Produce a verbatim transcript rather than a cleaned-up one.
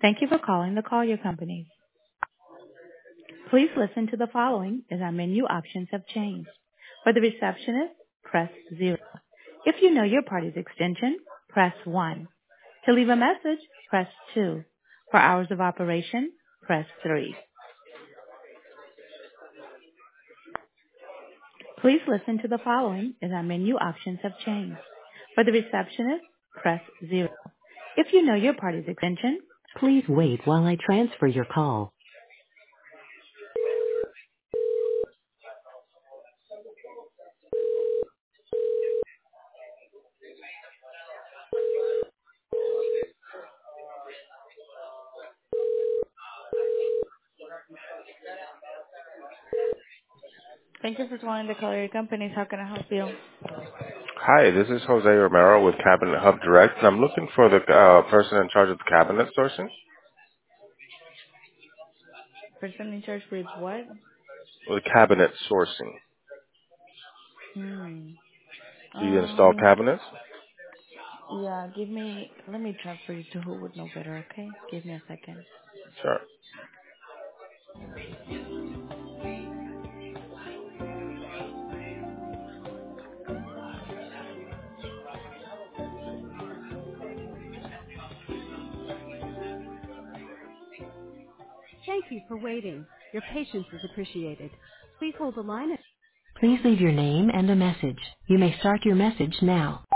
Thank you for calling the Collier Company. Please listen to the following as our menu options have changed. For the receptionist, press zero. If you know your party's extension, press one. To leave a message, press two. For hours of operation, press three. Please listen to the following as our menu options have changed. For the receptionist, press zero. If you know your party's extension, please wait while I transfer your call. Thank you for calling the Collier Companies. How can I help you? Hi, this is Jose Romero with Cabinet Hub Direct, and I'm looking for the uh, person in charge of the cabinet sourcing. Person in charge with what? Or the cabinet sourcing. Hmm. Do you install Um. cabinets? Yeah. Give me. Let me transfer you to who would know better. Okay. Give me a second. Sure. Thank you for waiting. Your patience is appreciated. Please hold the line. Please leave your name and a message. You may start your message now.